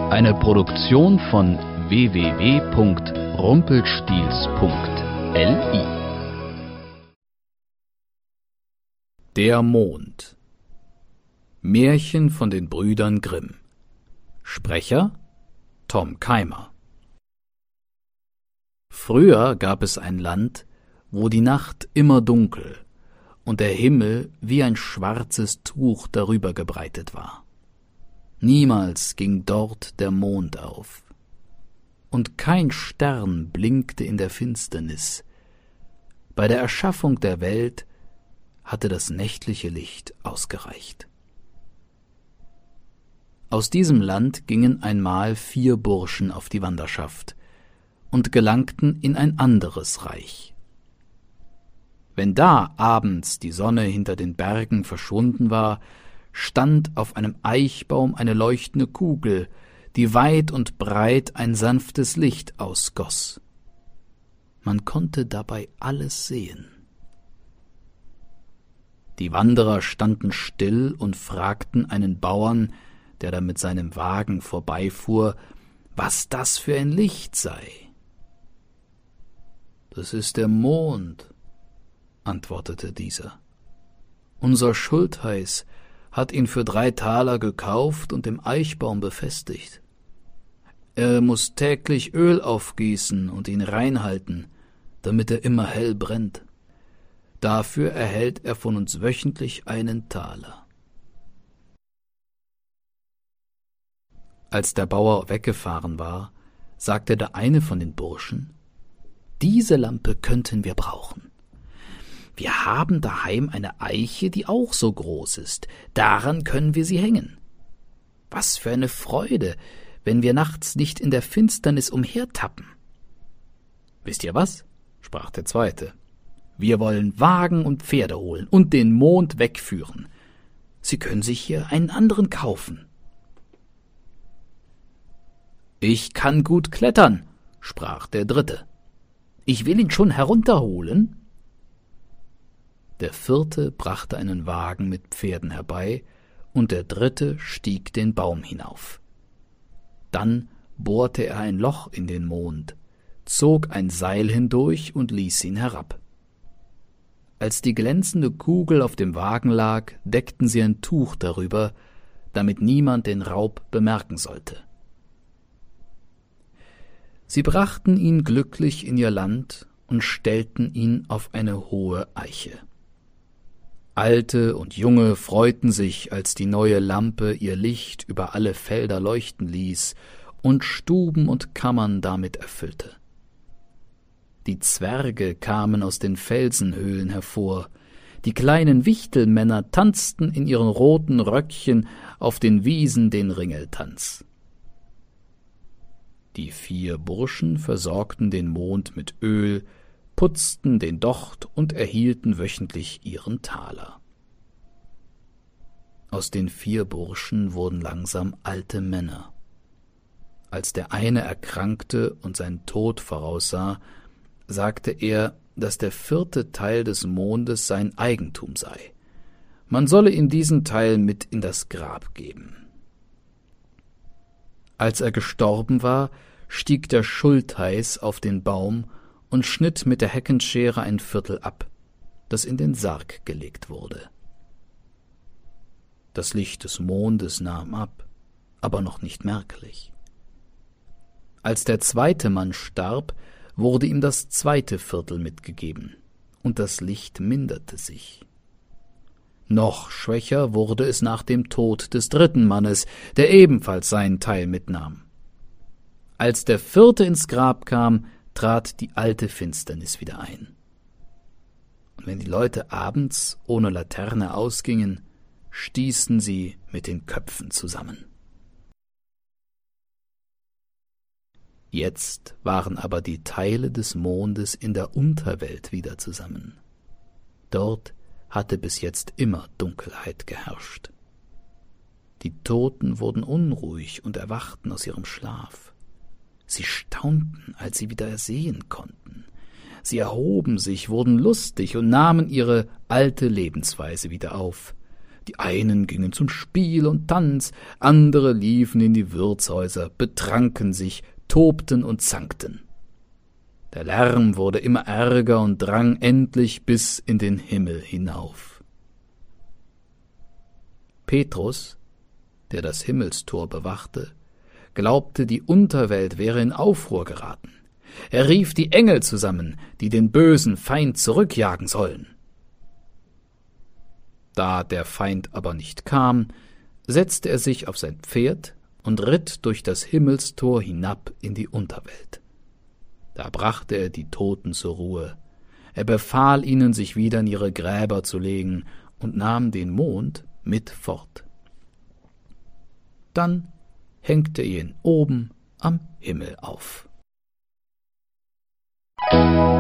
Eine Produktion von www.rumpelstilzchen.li. Der Mond. Märchen von den Brüdern Grimm. Sprecher Tom Keimer. Früher gab es ein Land, wo die Nacht immer dunkel und der Himmel wie ein schwarzes Tuch darüber gebreitet war. Niemals ging dort der Mond auf, und kein Stern blinkte in der Finsternis. Bei der Erschaffung der Welt hatte das nächtliche Licht ausgereicht. Aus diesem Land gingen einmal 4 Burschen auf die Wanderschaft und gelangten in ein anderes Reich. Wenn da abends die Sonne hinter den Bergen verschwunden war, stand auf einem Eichbaum eine leuchtende Kugel, die weit und breit ein sanftes Licht ausgoss. Man konnte dabei alles sehen. Die Wanderer standen still und fragten einen Bauern, der da mit seinem Wagen vorbeifuhr, was das für ein Licht sei. »Das ist der Mond«, antwortete dieser. »Unser Schultheiß hat ihn für 3 Taler gekauft und im Eichbaum befestigt. Er muß täglich Öl aufgießen und ihn reinhalten, damit er immer hell brennt. Dafür erhält er von uns wöchentlich 1 Taler. Als der Bauer weggefahren war, sagte der eine von den Burschen, »Diese Lampe könnten wir brauchen. Wir haben daheim eine Eiche, die auch so groß ist. Daran können wir sie hängen. Was für eine Freude, wenn wir nachts nicht in der Finsternis umhertappen.« »Wisst ihr was?« sprach der Zweite. »Wir wollen Wagen und Pferde holen und den Mond wegführen. Sie können sich hier einen anderen kaufen.« »Ich kann gut klettern«, sprach der Dritte. »Ich will ihn schon herunterholen.« Der Vierte brachte einen Wagen mit Pferden herbei, und der Dritte stieg den Baum hinauf. Dann bohrte er ein Loch in den Mond, zog ein Seil hindurch und ließ ihn herab. Als die glänzende Kugel auf dem Wagen lag, deckten sie ein Tuch darüber, damit niemand den Raub bemerken sollte. Sie brachten ihn glücklich in ihr Land und stellten ihn auf eine hohe Eiche. Alte und Junge freuten sich, als die neue Lampe ihr Licht über alle Felder leuchten ließ und Stuben und Kammern damit erfüllte. Die Zwerge kamen aus den Felsenhöhlen hervor, die kleinen Wichtelmänner tanzten in ihren roten Röckchen auf den Wiesen den Ringeltanz. Die 4 Burschen versorgten den Mond mit Öl, putzten den Docht und erhielten wöchentlich ihren Taler. Aus den 4 Burschen wurden langsam alte Männer. Als der eine erkrankte und seinen Tod voraussah, sagte er, dass der 4. Teil des Mondes sein Eigentum sei. Man solle ihm diesen Teil mit in das Grab geben. Als er gestorben war, stieg der Schultheiß auf den Baum und schnitt mit der Heckenschere ein Viertel ab, das in den Sarg gelegt wurde. Das Licht des Mondes nahm ab, aber noch nicht merklich. Als der 2. Mann starb, wurde ihm das 2. Viertel mitgegeben, und das Licht minderte sich. Noch schwächer wurde es nach dem Tod des 3. Mannes, der ebenfalls seinen Teil mitnahm. Als der 4. ins Grab kam, trat die alte Finsternis wieder ein. Und wenn die Leute abends ohne Laterne ausgingen, stießen sie mit den Köpfen zusammen. Jetzt waren aber die Teile des Mondes in der Unterwelt wieder zusammen. Dort hatte bis jetzt immer Dunkelheit geherrscht. Die Toten wurden unruhig und erwachten aus ihrem Schlaf. Sie staunten, als sie wieder sehen konnten. Sie erhoben sich, wurden lustig und nahmen ihre alte Lebensweise wieder auf, Die einen gingen zum Spiel und Tanz, andere liefen in die Wirtshäuser, betranken sich, tobten und zankten. Der Lärm wurde immer ärger und drang endlich bis in den Himmel hinauf. Petrus, der das Himmelstor bewachte, glaubte, die Unterwelt wäre in Aufruhr geraten. Er rief die Engel zusammen, die den bösen Feind zurückjagen sollen. Da der Feind aber nicht kam, setzte er sich auf sein Pferd und ritt durch das Himmelstor hinab in die Unterwelt. Da brachte er die Toten zur Ruhe. Er befahl ihnen, sich wieder in ihre Gräber zu legen, und nahm den Mond mit fort. Dann hängte er ihn oben am Himmel auf.